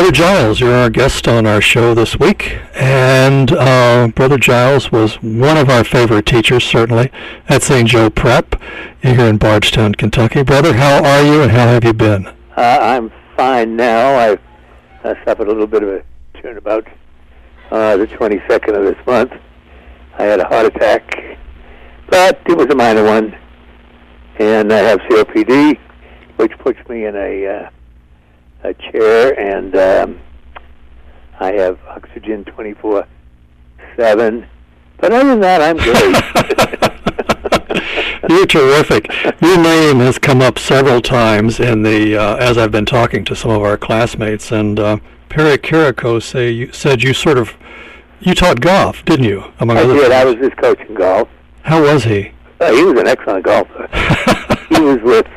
Brother Giles, you're our guest on our show this week, and Brother Giles was one of our favorite teachers, certainly, at St. Joe Prep here in Bardstown, Kentucky. Brother, how are you, and how have you been? I'm fine now. I suffered a little bit of a turnabout the 22nd of this month. I had a heart attack, but it was a minor one, and I have COPD, which puts me in a chair, and I have oxygen 24/7. But other than that, I'm great. You're terrific. Your name has come up several times in the as I've been talking to some of our classmates, and Perry Carrico said you taught golf, didn't you? Among other I did. things. I was his coach in golf. How was he? He was an excellent golfer. He was with,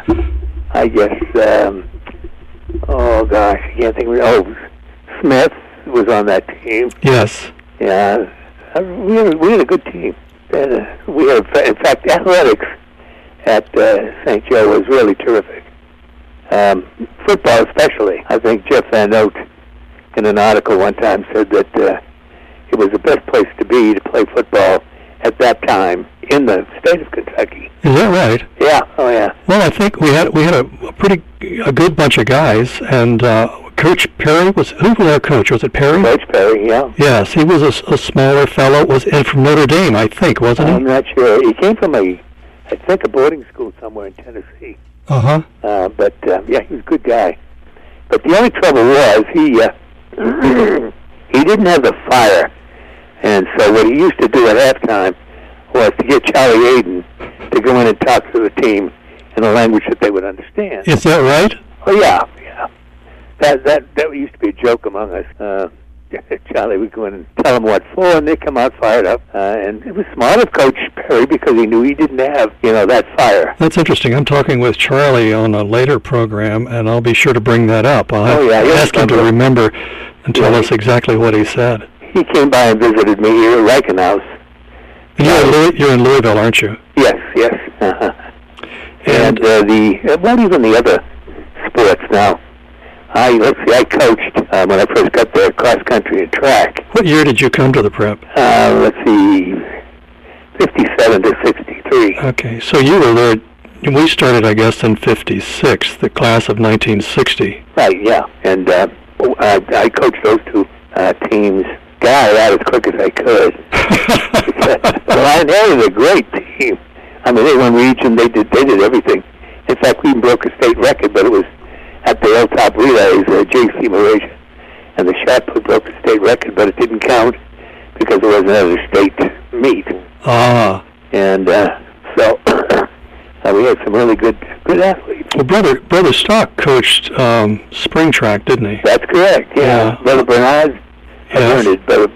oh gosh, I can't think of it. Oh, Smith was on that team. Yes. Yeah, we had a good team. And, in fact, athletics at St. Joe was really terrific. Football especially. I think Jeff Van Note, in an article one time, said that it was the best place to be to play football at that time in the state of Kentucky. Is that right? Yeah. Oh, yeah. Well, I think we had a good bunch of guys, and Coach Perry who was our coach? Was it Perry? Coach Perry, yeah. Yes, he was a smaller fellow. And from Notre Dame, I think, wasn't he? I'm not sure. He came from a boarding school somewhere in Tennessee. Uh-huh. But yeah, he was a good guy. But the only trouble was he didn't have the fire, and so what he used to do at halftime was to get Charlie Aiden to go in and talk to the team in a language that they would understand. Is that right? Oh yeah. That used to be a joke among us. Charlie would go in and tell them what for, and they'd come out fired up. And it was smart of Coach Perry because he knew he didn't have, that fire. That's interesting. I'm talking with Charlie on a later program, and I'll be sure to bring that up. I'll ask him to remember and tell us exactly what he said. He came by and visited me here at Reichenhaus. And you're in Louisville, aren't you? Yes. Uh-huh. And even the other sports now. I coached when I first got there, cross country and track. What year did you come to the prep? 57 to 63. Okay, so you were there. We started, I guess, in 56, the class of 1960. Right, yeah. And I coached those two teams. Got out as quick as I could. Well, I inherited a great team. I mean, they won region. They did everything. In fact, we even broke a state record, but it was at the Hilltop Relays, J.C. Malaysia, and the shot put broke the state record, but it didn't count because there wasn't another state meet. Ah. And so we had some really good athletes. Well, Brother Stock coached spring track, didn't he? That's correct. Yeah. Brother Bernard, Brother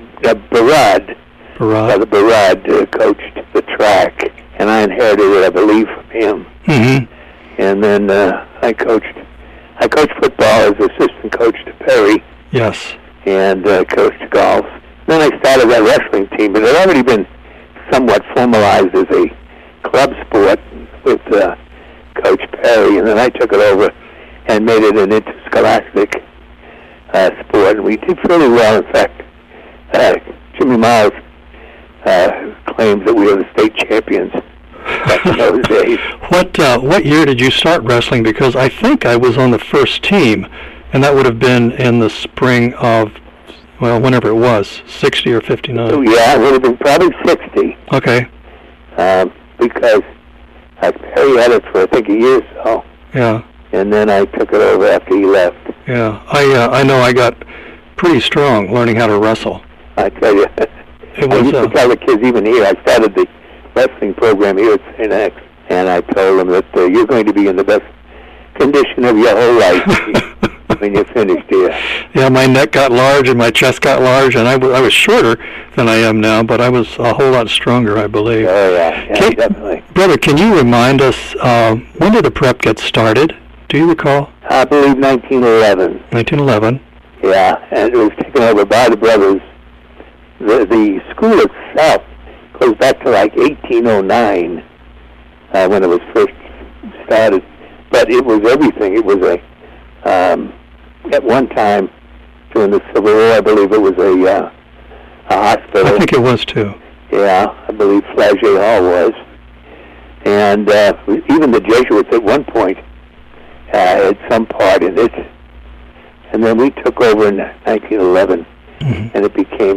Barad coached the track, and I inherited it, I believe, from him. Mm-hmm. And then I coached football as assistant coach to Perry. Yes. And coached golf. Then I started that wrestling team, but it had already been somewhat formalized as a club sport with Coach Perry, and then I took it over and made it an interscholastic sport, and we did fairly well. In fact, Jimmy Miles claims that we were the state champions back in those days. What year did you start wrestling? Because I think I was on the first team, and that would have been in the spring of, well, whenever it was, 60 or 59. Oh, yeah, it would have been probably 60. Okay. Because Perry had it for, I think, a year or so. Yeah. And then I took it over after he left. Yeah. I know I got pretty strong learning how to wrestle. I tell you. I used to tell the kids even here, I started the wrestling program here at St. X, and I told them that you're going to be in the best condition of your whole life when you're finished here. Yeah, my neck got large and my chest got large, and I was shorter than I am now, but I was a whole lot stronger, I believe. Oh, yeah, definitely. Brother, can you remind us, when did the prep get started? Do you recall? I believe 1911. 1911. Yeah, and it was taken over by the brothers. The school itself goes back to like 1809 when it was first started. But it was everything. It was at one time during the Civil War. I believe it was a hospital. I think it was too. Yeah, I believe Flagey Hall was. And even the Jesuits at one point had some part in it. And then we took over in 1911, and it became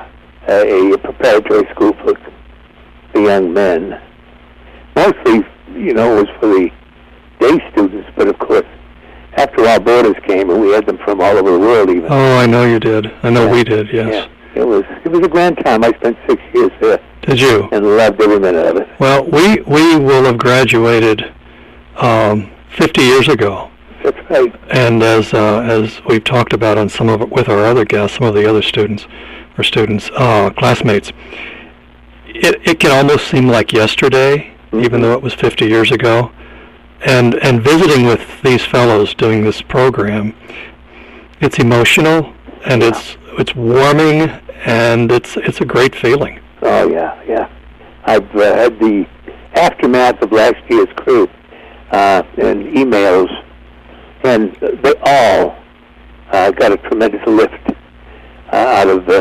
a preparatory school for the young men. Mostly, it was for the day students, but of course, after our boarders came, and we had them from all over the world even. Oh, I know you did. I know we did, yes. Yeah. It was a grand time. I spent 6 years there. Did you? And loved every minute of it. Well, we will have graduated 50 years ago. That's right. And as we've talked about on some of it with our other guests, some of the other classmates, it can almost seem like yesterday, even though it was 50 years ago. And visiting with these fellows doing this program, it's emotional and it's warming and it's a great feeling. Oh yeah. I've had the aftermath of last year's crew and emails, and they all got a tremendous lift out of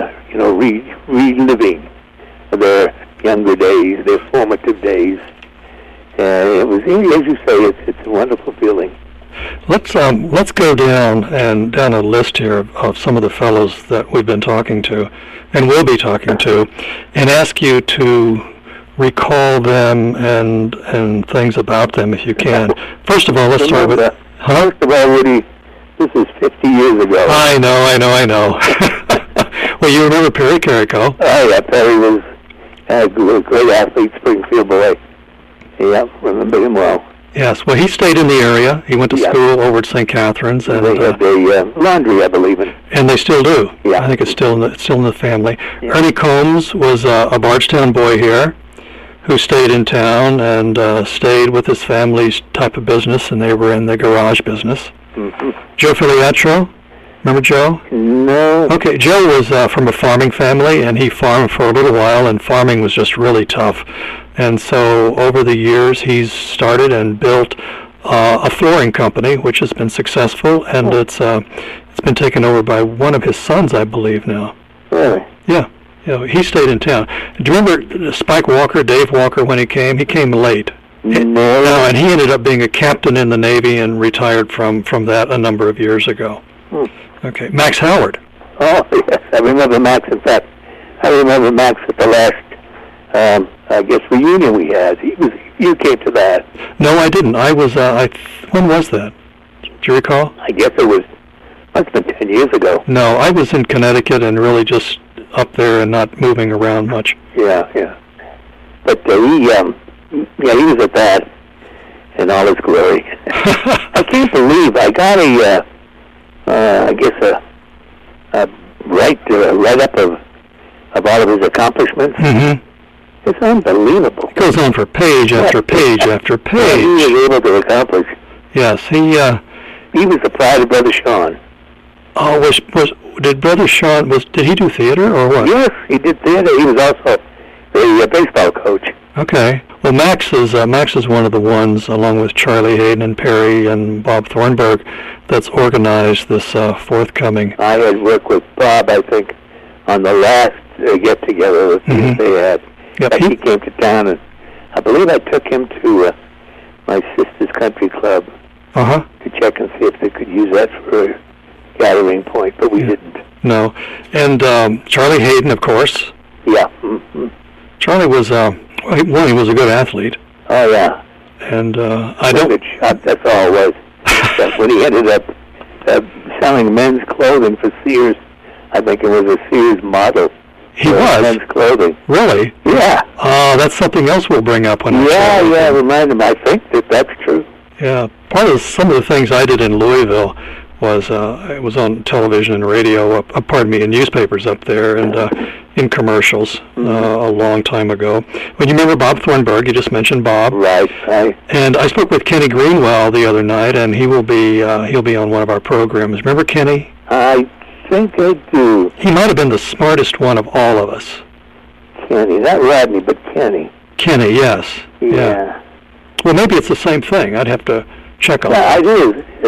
reliving their younger days, their formative days. It was, as you say, it's a wonderful feeling. Let's go down a list here of some of the fellows that we've been talking to, and will be talking to, and ask you to recall them and things about them if you can. First of all, let's start with. First of all, Woody, this is 50 years ago. I know. Well, you remember Perry Carrico? Oh yeah, Perry was a great athlete, Springfield boy. Yeah, remember him well. Yes, well, he stayed in the area. He went to school over at St. Catherine's, and they had the laundry, I believe, and they still do. Yeah, I think it's still in the family. Yeah. Ernie Combs was a Bardstown boy here, who stayed in town and stayed with his family's type of business, and they were in the garage business. Joe Filiatro, remember Joe? No. Okay, Joe was from a farming family, and he farmed for a little while, and farming was just really tough. And so over the years, he's started and built a flooring company, which has been successful, and it's been taken over by one of his sons, I believe, now. Really? Yeah. He stayed in town. Do you remember Spike Walker, Dave Walker, when he came? He came late. No. And he ended up being a captain in the Navy and retired from that a number of years ago. Okay. Max Howard. Oh, yes. I remember Max. In fact, I remember Max at the last reunion we had. You came to that. No, I didn't. I was, when was that? Do you recall? I guess it must have been 10 years ago. No, I was in Connecticut and really just up there and not moving around much. Yeah. But he was at that in all his glory. I can't believe I got a write-up of all of his accomplishments. Mm-hmm. It's unbelievable. It goes on for page after page after page. He was able to accomplish. Yes, he was the pride of Brother Sean. Oh, did Brother Sean did he do theater or what? Yes, he did theater. He was also the baseball coach. Okay. Well, Max is one of the ones, along with Charlie Hayden and Perry and Bob Thornburg, that's organized this forthcoming. I had worked with Bob, I think, on the last get-together that they had. Yep. He came to town, and I believe I took him to my sister's country club to check and see if they could use that for a gathering point, but we didn't. No. And Charlie Hayden, of course. Yeah. Charlie was, he was a good athlete. Oh, yeah. And good shot, that's all it was. But when he ended up selling men's clothing for Sears, I think it was a Sears model. He was? Men's clothing. Really? Yeah. That's something else we'll bring up when remind him. I think that's true. Yeah. Part of some of the things I did in Louisville was it was on television and radio, in newspapers up there and in commercials a long time ago. Well, you remember Bob Thornburg? You just mentioned Bob. Right. And I spoke with Kenny Greenwell the other night, and he'll be on one of our programs. Remember Kenny? I think I do. He might have been the smartest one of all of us. Kenny, not Rodney, but Kenny. Kenny, yes. Yeah. Well, maybe it's the same thing. I'd have to check on that. I do.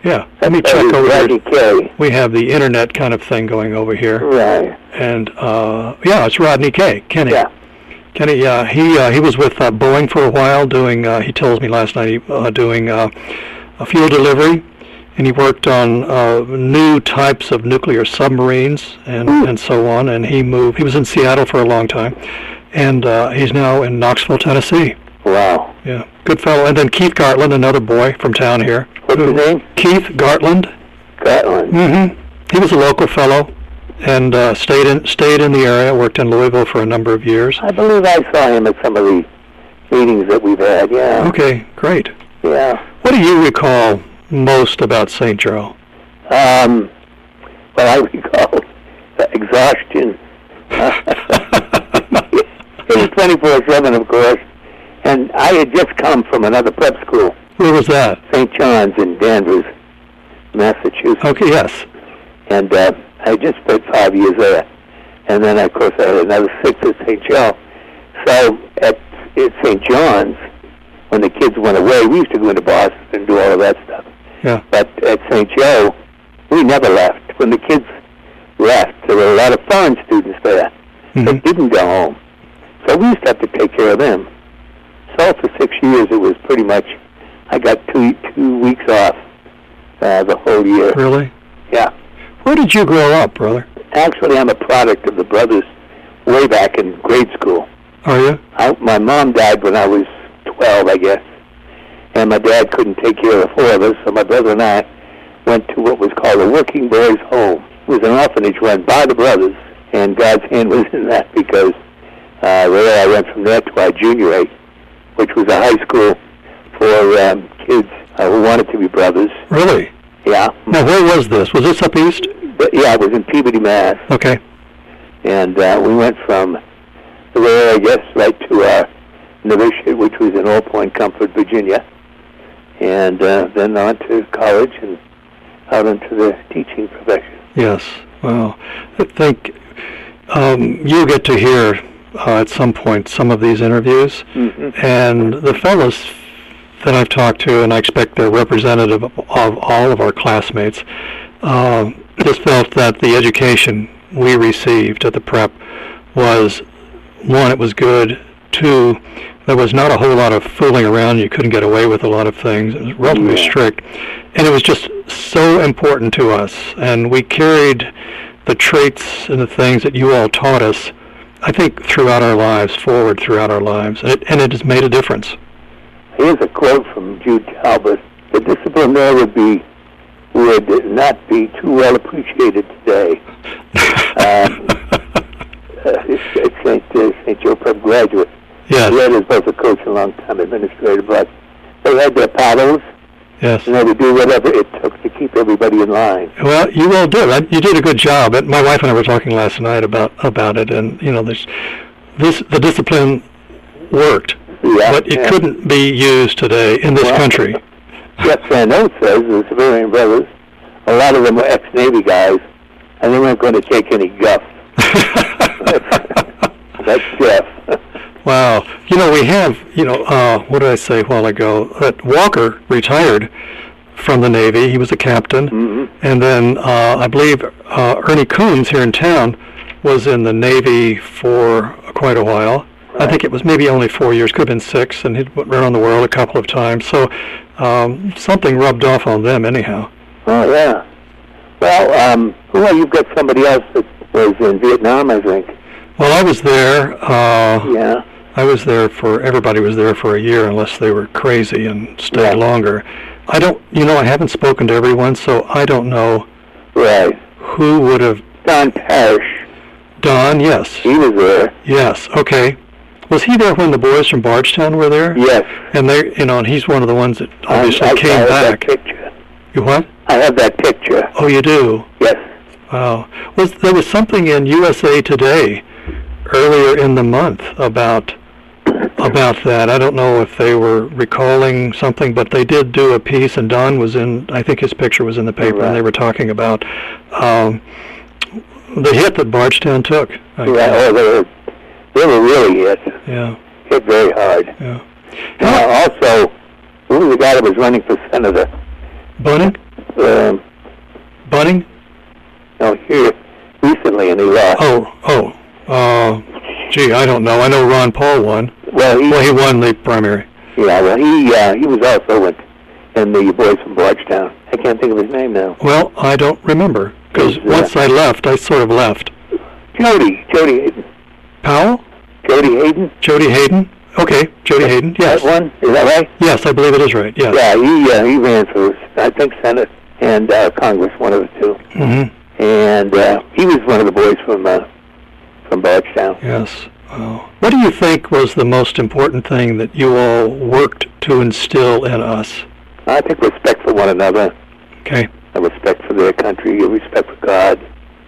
Yeah. Let me That's check over Rodney here. Kaye. We have the internet kind of thing going over here. Right. And, yeah, it's Rodney Kaye. Kenny. Yeah. Kenny, he was with Boeing for a while doing, he told me last night, doing a fuel delivery. And he worked on new types of nuclear submarines and so on. And he was in Seattle for a long time. And he's now in Knoxville, Tennessee. Wow. Yeah, good fellow. And then Keith Gartland, another boy from town here. What's his name? Keith Gartland. Gartland. Mm-hmm. He was a local fellow and stayed in the area, worked in Louisville for a number of years. I believe I saw him at some of the meetings that we've had, yeah. Okay, great. Yeah. What do you recall most about St. Joe? Well, I recall exhaustion. It was 24/7, of course. And I had just come from another prep school, Where was that? St. John's in Danvers, Massachusetts. Okay, yes. And I just spent 5 years there. And then, of course, I had another 6 at St. Joe. So at St. John's, when the kids went away, we used to go into Boston and do all of that stuff. Yeah. But at St. Joe, we never left. When the kids left, there were a lot of foreign students there that didn't go home. So we used to have to take care of them. So for 6 years, it was pretty much, I got two weeks off the whole year. Really? Yeah. Where did you grow up, brother? Actually, I'm a product of the brothers way back in grade school. Are you? My mom died when I was 12, I guess. And my dad couldn't take care of the 4 of us, so my brother and I went to what was called a working boys' home. It was an orphanage run by the brothers, and God's hand was in that because there I went from there to our junior A, which was a high school for kids who wanted to be brothers. Really? Yeah. Now, where was this? Was this up east? But, yeah, it was in Peabody, Mass. Okay. And we went from there, I guess, right to our novitiate, which was in Old Point Comfort, Virginia, and then on to college and out into the teaching profession. Yes. Well, I think you'll get to hear at some point some of these interviews, and the fellows that I've talked to, and I expect they're representative of all of our classmates, just felt that the education we received at the prep was, one, it was good, 2, there was not a whole lot of fooling around. You couldn't get away with a lot of things. It was relatively strict. And it was just so important to us. And we carried the traits and the things that you all taught us, I think, throughout our lives, forward throughout our lives. And it has made a difference. Here's a quote from Jude Talbot. The discipline there would not be too well appreciated today. St. Joe Prep graduate. Yes. He was both a coach and long-time administrator, but they had their paddles, yes, and they would do whatever it took to keep everybody in line. Well, you all did. You did a good job. My wife and I were talking last night about it, and you know, the discipline worked, but it couldn't be used today in this country. Jeff Van Oath says the civilian brothers, a lot of them were ex-Navy guys, and they weren't going to take any guff. That's Jeff. Wow. You know, we have, what did I say a while ago? That Walker retired from the Navy. He was a captain. And then I believe Ernie Coons here in town was in the Navy for quite a while. Right. I think it was maybe only 4 years, could have been 6, and he'd went around the world a couple of times. So something rubbed off on them anyhow. Oh, yeah. Well, you've got somebody else that was in Vietnam, I think. Well, I was there. I was there everybody was there for a year unless they were crazy and stayed longer. I haven't spoken to everyone, so I don't know who would have... Don Parrish. Don, yes. He was there. Yes, okay. Was he there when the boys from Bardstown were there? Yes. And they, and he's one of the ones that obviously came back. That picture. You what? I have that picture. Oh, you do? Yes. Wow. There was something in USA Today earlier in the month about that. I don't know if they were recalling something, but they did do a piece, and Don was in, I think his picture was in the paper, and they were talking about the hit that Bardstown took. They were really hit. Yeah. Hit very hard. Yeah. Also, who was the guy that was running for senator? Bunning? Bunning? No, here recently, and he lost. Gee, I don't know. I know Ron Paul won. Well, he won the primary. Yeah, well, he was also in the Boys from Bardstown. I can't think of his name now. Well, I don't remember, because once I left, I sort of left. Jody Hayden. Powell? Jody Hayden? Jody Hayden? Okay, Jody Hayden, yes. That one? Is that right? Yes, I believe it is right, yes. Yeah, he ran for, I think, Senate and Congress, one of the two. Mm-hmm. And he was one of the boys from Bardstown. Yes. What do you think was the most important thing that you all worked to instill in us? I think respect for one another. Okay. A respect for their country, a respect for God.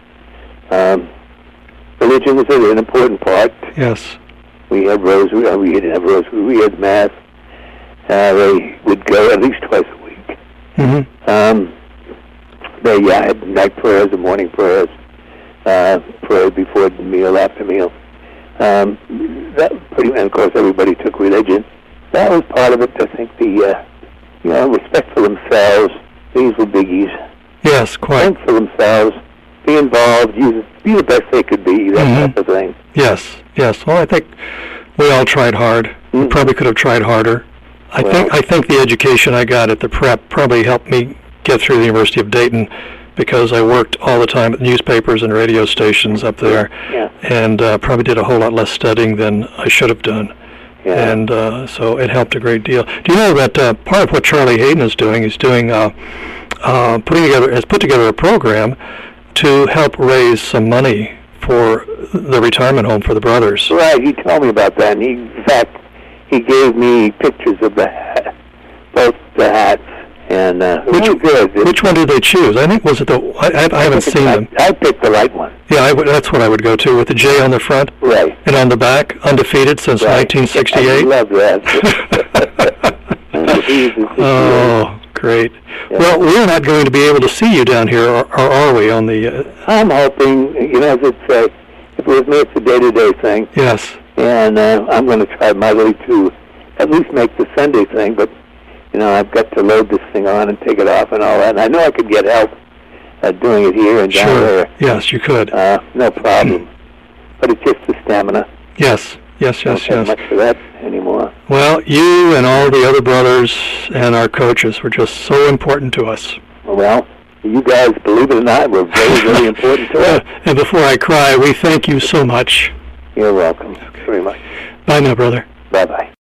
Religion was an important part. Yes. We had rosary. We didn't have rosary. We had mass. They would go at least twice a week. Mm-hmm. They had night prayers and morning prayers. Prayer before the meal, after meal. And of course, everybody took religion. That was part of it. I think the respect for themselves. These were biggies. Yes, quite. Think for themselves. Be involved. Be the best they could be. That type of thing. Yes. Well, I think we all tried hard. Mm-hmm. We probably could have tried harder. I think the education I got at the prep probably helped me get through the University of Dayton, because I worked all the time at newspapers and radio stations up there, and probably did a whole lot less studying than I should have done. Yeah. And so it helped a great deal. Do you know that part of what Charlie Hayden is doing has put together a program to help raise some money for the retirement home for the brothers? Right, he told me about that, and in fact, he gave me pictures of both the hats. And which one did they choose? I think was it I haven't seen them. I picked the right one. Yeah, that's what I would go to, with the J on the front. Right. And on the back, undefeated since 1968. I love that. Oh, great. Yeah. Well, we're not going to be able to see you down here, or are we? On the. I'm hoping, as it's if it was me, it's a day-to-day thing. Yes. And I'm going to try mightily to at least make the Sunday thing, but. I've got to load this thing on and take it off and all that. And I know I could get help doing it here and down there. Yes, you could. No problem. But it's just the stamina. Yes. I don't have much for that anymore. Well, you and all the other brothers and our coaches were just so important to us. Well, you guys, believe it or not, were very, very important to us. And before I cry, we thank you so much. You're welcome. Very much. Bye now, brother. Bye-bye.